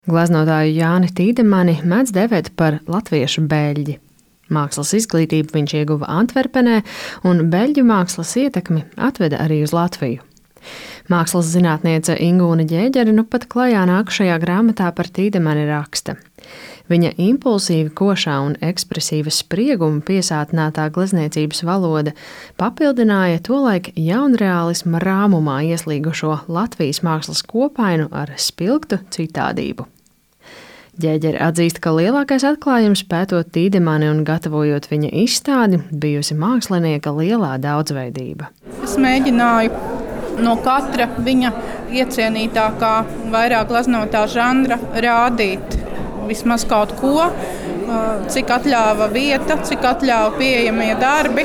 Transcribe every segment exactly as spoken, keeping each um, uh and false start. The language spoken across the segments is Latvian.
Gleznotāju Jāni Tīdemani mēdz dēvēt par latviešu beļģi. Mākslas izglītību viņš ieguva Antverpenē, un beļģu mākslas ietekmi atveda arī uz Latviju. Mākslas zinātniece Ingūna Ģēģere nu pat klajā nākušajā grāmatā par Tīdemani raksta. Viņa impulsīvi košā un ekspresīva sprieguma piesātinātā glezniecības valoda papildināja tolaik jaunreālisma rāmumā ieslīgušo Latvijas mākslas kopainu ar spilgtu citādību. Ģēģere atzīst, ka lielākais atklājums pētot Tīdemani un gatavojot viņa izstādi bijusi mākslinieka lielā daudzveidība. Es mēģināju no katra viņa iecienītākā, vairāk gleznotā žanra rādīt vismaz kaut ko, cik atļāva vieta, cik atļāva pieejamie darbi.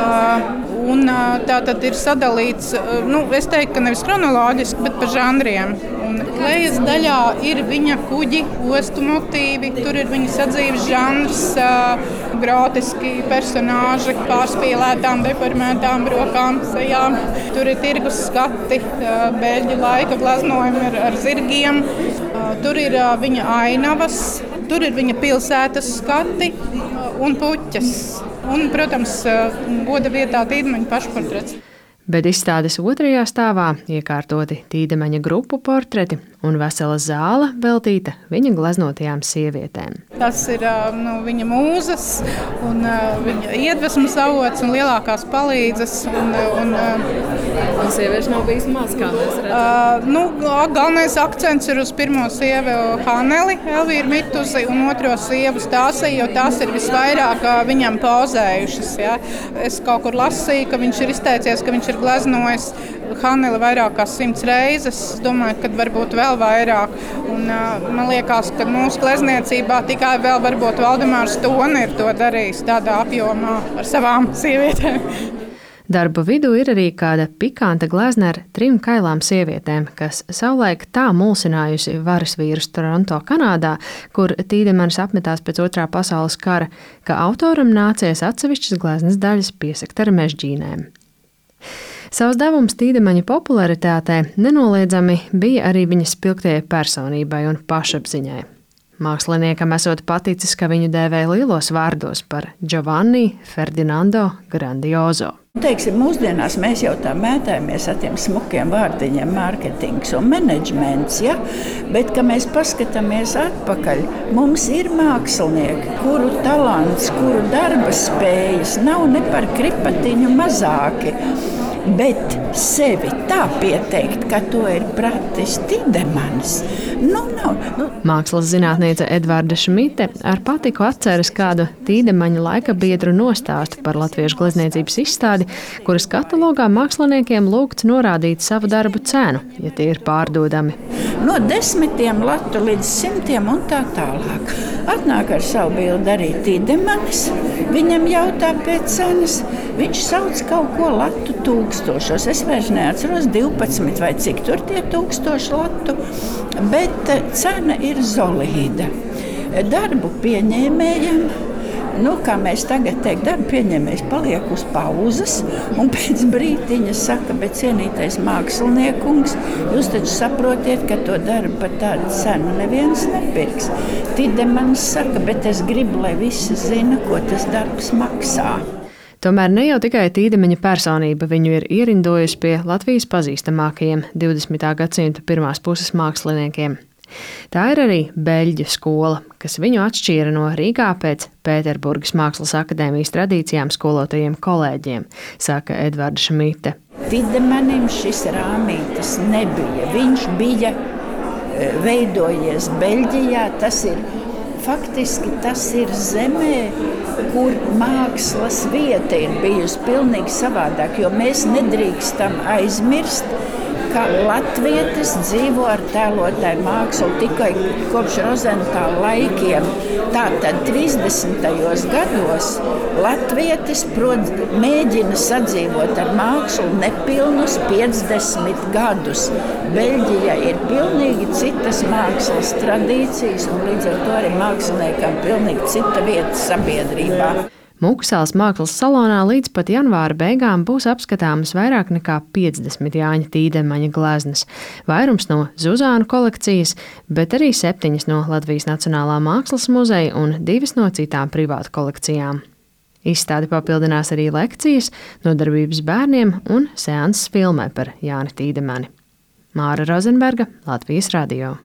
Un tā tad ir sadalīts, nu, es teiktu, ka nevis kronoloģiski, bet pa žanriem. Un lejas daļā ir viņa kuģi, ostu motīvi, tur ir viņa sadzīves žanrs, groteski personāži, pārspīlētām, deformētām rokām, sejām. Tur ir tirgus skati, beļģu laika gleznojumi ar, ar zirgiem, tur ir viņa ainavas, tur ir viņa pilsētas skati un puķes. Un, protams, goda vietā Tīdemaņa pašportrets. Bet izstādes otrajā stāvā iekārtoti Tīdemaņa grupu portreti un vesela zāle veltīta viņa gleznotajām sievietēm. Tas ir nu, viņa mūzas un viņa iedvesmas avots un lielākās palīdzes. Un, un, un sieviešu nav bijis maz, kā mēs redzam. Uh, nu, galvenais akcents ir uz pirmo sievi Haneli, Elvīru Mituzi, un otro sievu Stāsiju, jo tās ir visvairāk viņam pauzējušas. Ja? Es kaut kur lasīju, ka viņš ir izteicies, ka viņš ir gleznojis Haneli vairāk kā simts reizes. Es domāju, ka varbūt vēl vairāk. Un, uh, man liekas, ka mūsu glezniecībā tikai vēl varbūt Valdemārs Tone ir to darījis tādā apjomā ar savām sievietēm. Darba vidū ir arī kāda pikanta glezna ar trim kailām sievietēm, kas savulaik tā mulsinājusi varas vīrus Toronto, Kanādā, kur Tīdemanis apmetās pēc otrā pasaules kara, ka autoram nācies atsevišķas gleznas daļas piesakt ar mežģīnēm. Savs devums Tīdemaņa popularitātē nenoliedzami bija arī viņa spilgtajai personībai un pašapziņai. Māksliniekam esot paticis, ka viņu dēvē lielos vārdos par Giovanni Ferdinando Grandioso. Teiksim, mūsdienās mēs jau tā mētājamies ar tiem smukiem vārdiņiem, mārketings un menedžments, ja? Bet, kad mēs paskatāmies atpakaļ, mums ir mākslinieki, kuru talants, kuru darba spējas nav ne par kripatiņu mazāki. Bet sevi tā pieteikt, ka to ir pratis Tīdemanis, nu nav. Nu. Mākslas zinātniece Edvarda Šmite ar patiku atceras kādu Tīdemaņa laika biedru nostāstu par latviešu glezniecības izstādi, kuras katalogā māksliniekiem lūgts norādīt savu darbu cenu, ja tie ir pārdodami. No desmitiem latu līdz simtiem un tā tālāk. Atnāk ar savu bildi arī Tīdemanis, viņam jautā pēc cenas, viņš sauc kaut ko latu tūkstošos. Es vairs neatceros divpadsmit vai cik tur tie tūkstoši latu, bet cena ir solīda. Darbu pieņēmējam, nu, kā mēs tagad teikt, darba pieņēmējs paliek uz pauzes un pēc brītiņa saka, bet cienītais māksliniekums, jūs taču saprotiet, ka to darbu par tādu cenu neviens nepirks. Tīdemanis saka, bet es gribu, lai visi zina, ko tas darbs maksā. Tomēr ne jau tikai Tīdemaņa personība viņu ir ierindojusi pie Latvijas pazīstamākajiem divdesmitā gadsimta pirmās puses māksliniekiem. Tā ir arī beļģu skola, kas viņu atšķīra no Rīgā pēc Pēterburgas Mākslas akadēmijas tradīcijām skolotajiem kolēģiem, saka Edvarda Šmite. Tīdemanim šis rāmītis nebija. Viņš bija veidojies Beļģijā, tas ir faktiski tas ir zemē, kur mākslas vieta ir bijusi pilnīgi savādāk, jo mēs nedrīkstam aizmirst, ka latvietis dzīvo ar tēlotāju mākslu tikai kopš Rozentāla laikiem. Tātad trīsdesmitajos gados latvietis prot, mēģina sadzīvot ar mākslu nepilnus piecdesmit gadus. Beļģijā ir pilnīgi citas mākslas tradīcijas un līdz ar to arī māksliniekam pilnīgi cita vieta sabiedrībā. Mūksāles mākslas salonā līdz pat janvāra beigām būs apskatāmas vairāk nekā piecdesmit Jāņa Tīdemaņa gleznas, vairums no Zuzānu kolekcijas, bet arī septiņas no Latvijas Nacionālā mākslas muzeja un divas no citām privātu kolekcijām. Izstādi papildinās arī lekcijas, nodarbības bērniem un seanses filmē par Jāni Tīdemani. Māra Rozenberga, Latvijas radio.